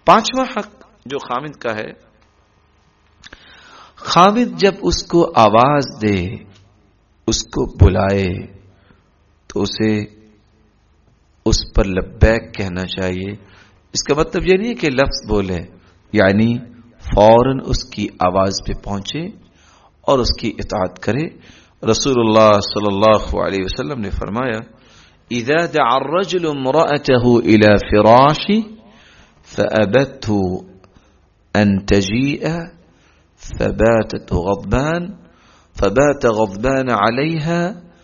5واں حق جو خامد کا ہے، خامد جب اس کو آواز دے، اس کو بلائے، تو اسے اس پر لبیک کہنا چاہیے. اس کا مطلب یہ نہیں ہے کہ لفظ بولے، یعنی فوراً اس کی آواز پہ پہنچے اور اس کی اطاعت کرے. رسول اللہ صلی اللہ علیہ وسلم نے فرمایا اذا دعا الرجل امرأته الى فراشه فأبته ان تجيء فبات غضبان عليها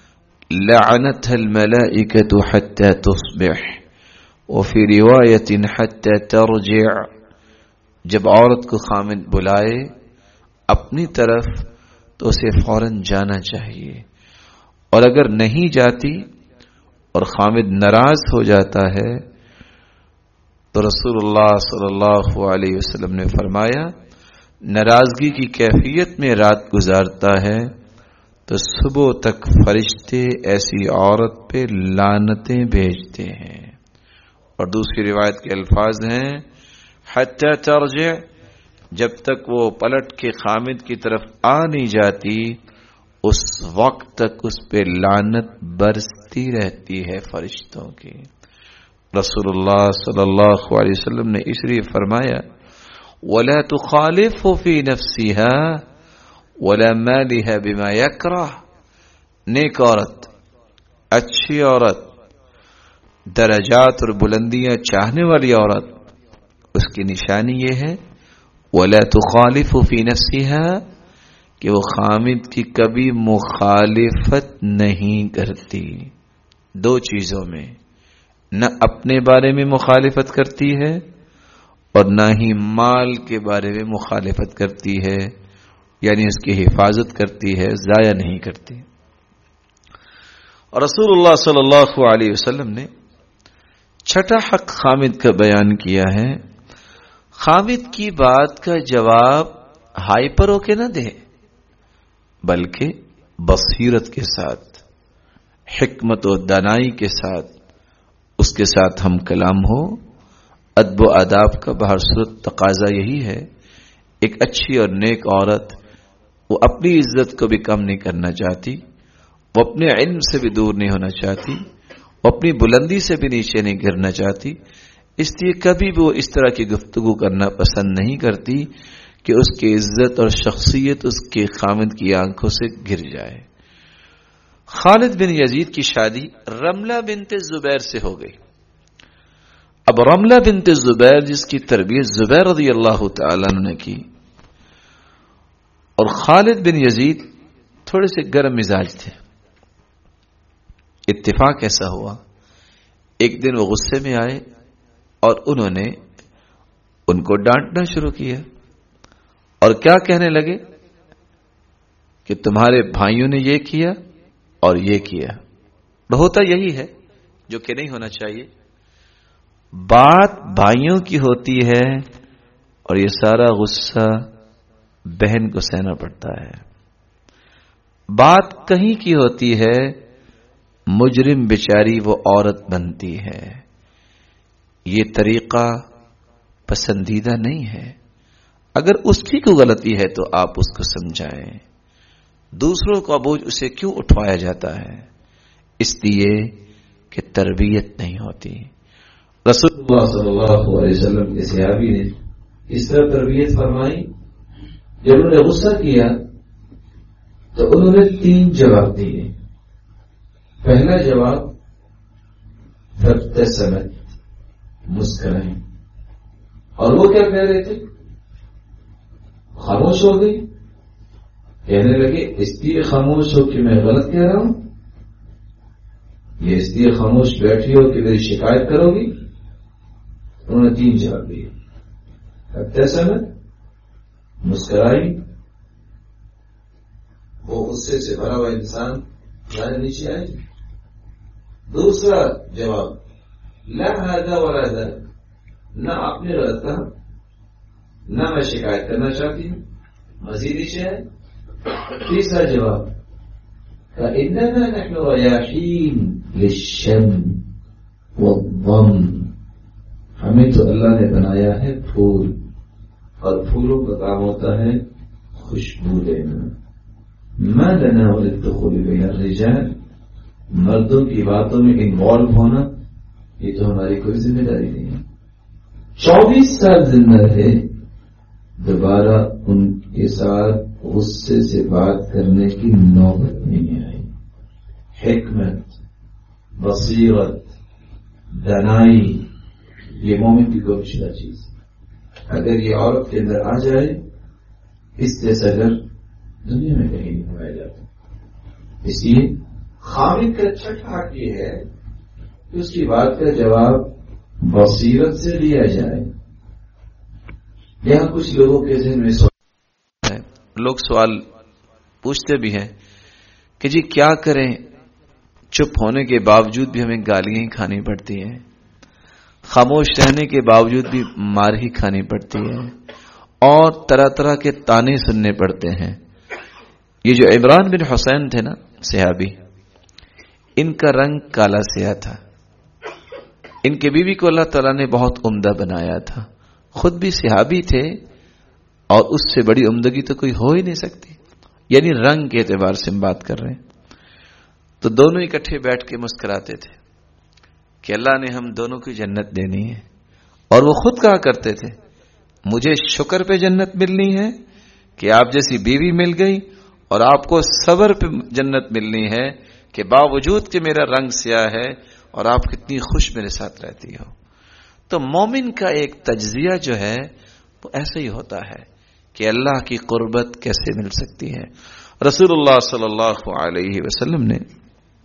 لعنتها الملائكة حتى تصبح وفي رواية حتى ترجع. جب عورت کو خامد بلائے اپنی طرف تو اسے فوراً جانا چاہیے، اور اگر نہیں جاتی اور خامد ناراض ہو جاتا ہے تو رسول اللہ صلی اللہ علیہ وسلم نے فرمایا ناراضگی کی کیفیت میں رات گزارتا ہے تو صبح تک فرشتے ایسی عورت پہ لعنتیں بھیجتے ہیں. اور دوسری روایت کے الفاظ ہیں حتی ترجع، جب تک وہ پلٹ کے خامد کی طرف آ نہیں جاتی اس وقت تک اس پہ لعنت برستی رہتی ہے فرشتوں کی. رسول اللہ صلی اللہ علیہ وسلم نے اس لیے فرمایا وَلَا تُخَالِفْهُ فِي نَفْسِهَا وَلَا مَالِهَا بِمَا يَكْرَهُ. نیک عورت، اچھی عورت، درجات اور بلندیاں چاہنے والی عورت، اس کی نشانی یہ ہے وَلَا تُخَالِفُ فِي نَفْسِهَا کہ وہ خامد کی کبھی مخالفت نہیں کرتی. دو چیزوں میں، نہ اپنے بارے میں مخالفت کرتی ہے اور نہ ہی مال کے بارے میں مخالفت کرتی ہے، یعنی اس کی حفاظت کرتی ہے، ضائع نہیں کرتی. اور رسول اللہ صلی اللہ علیہ وسلم نے چھٹا حق خامد کا بیان کیا ہے. خامد کی بات کا جواب ہائپر ہو کے نہ دے، بلکہ بصیرت کے ساتھ، حکمت و دانائی کے ساتھ اس کے ساتھ ہم کلام ہو. ادب و آداب کا بہر صورت تقاضا یہی ہے. ایک اچھی اور نیک عورت وہ اپنی عزت کو بھی کم نہیں کرنا چاہتی، وہ اپنے علم سے بھی دور نہیں ہونا چاہتی، وہ اپنی بلندی سے بھی نیچے نہیں گرنا چاہتی. اس لیے کبھی بھی وہ اس طرح کی گفتگو کرنا پسند نہیں کرتی کہ اس کی عزت اور شخصیت اس کے خامد کی آنکھوں سے گر جائے. خالد بن یزید کی شادی رملہ بنت زبیر سے ہو گئی. اب رملہ بنت زبیر جس کی تربیت زبیر رضی اللہ تعالیٰ عنہ نے کی، اور خالد بن یزید تھوڑے سے گرم مزاج تھے. اتفاق ایسا ہوا ایک دن وہ غصے میں آئے اور انہوں نے ان کو ڈانٹنا شروع کیا اور کیا کہنے لگے کہ تمہارے بھائیوں نے یہ کیا اور یہ کیا. ہوتا یہی ہے جو کہ نہیں ہونا چاہیے. بات بھائیوں کی ہوتی ہے اور یہ سارا غصہ بہن کو سہنا پڑتا ہے. بات کہیں کی ہوتی ہے، مجرم بیچاری وہ عورت بنتی ہے. یہ طریقہ پسندیدہ نہیں ہے. اگر اس کی کوئی غلطی ہے تو آپ اس کو سمجھائیں. دوسروں کا بوجھ اسے کیوں اٹھوایا جاتا ہے؟ اس لیے کہ تربیت نہیں ہوتی. رسول اللہ صلی اللہ علیہ وسلم کے صحابی نے اس طرح تربیت فرمائی. جب انہوں نے غصہ کیا تو انہوں نے 3 جواب دیے. پہلا جواب فابتسمت، مسکرائیں. اور وہ کیا کہہ رہے تھے؟ خاموش ہو گئی. کہنے لگے اس لیے خاموش ہو کہ میں غلط کہہ رہا ہوں، یہ اس لیے خاموش بیٹھی ہو کہ میری شکایت کرو گی. انہوں نے 3 جواب دیے. فابتسمت، مسکرائی. وہ غصے سے بھرا ہوا انسان ذرا نیچے آئے. دوسرا جواب لا هذا ولا ذا، نہ آپ نے غلط کہا نہ میں شکایت کرنا چاہتی ہوں، مزید نیچے آئے. تیسرا جواب فإننا نحن رياحين للشم والضم، ہم ہمیں تو اللہ نے بنایا ہے پھول، اور پھولوں کا کام ہوتا ہے خوشبو دینا. ما لنا وللدخول بین الرجال، مردوں کی باتوں میں انوالو ہونا یہ تو ہماری کوئی ذمہ داری نہیں ہے. 24 سال زندہ رہے، دوبارہ ان کے ساتھ غصے سے بات کرنے کی نوبت نہیں آئی. حکمت، بصیرت، دانائی یہ مومن کی گمشدہ چیز ہے. اگر یہ عورت کے اندر آ جائے اس جیسا گھر دنیا میں کہیں نہیں پایا جاتا. اس لیے خامد کا چھٹا حق یہ ہے کہ اس کی بات کا جواب بصیرت سے لیا جائے. یہاں کچھ لوگوں کے ذہن میں سوال ہے، لوگ سوال پوچھتے بھی ہیں کہ جی کیا کریں، چپ ہونے کے باوجود بھی ہمیں گالیاں ہی کھانی پڑتی ہیں، خاموش رہنے کے باوجود بھی مار ہی کھانی پڑتی ہے، اور طرح طرح کے تانے سننے پڑتے ہیں. یہ جو عمران بن حسین تھے نا صحابی، ان کا رنگ کالا سیاہ تھا. ان کے بیوی کو اللہ تعالیٰ نے بہت عمدہ بنایا تھا، خود بھی صحابی تھے، اور اس سے بڑی عمدگی تو کوئی ہو ہی نہیں سکتی. یعنی رنگ کے اعتبار سے ہم بات کر رہے ہیں. تو دونوں اکٹھے بیٹھ کے مسکراتے تھے کہ اللہ نے ہم دونوں کی جنت دینی ہے. اور وہ خود کہا کرتے تھے مجھے شکر پہ جنت ملنی ہے کہ آپ جیسی بیوی مل گئی، اور آپ کو صبر پہ جنت ملنی ہے کہ باوجود کہ میرا رنگ سیاہ ہے اور آپ کتنی خوش میرے ساتھ رہتی ہو. تو مومن کا ایک تجزیہ جو ہے وہ ایسے ہی ہوتا ہے کہ اللہ کی قربت کیسے مل سکتی ہے. رسول اللہ صلی اللہ علیہ وسلم نے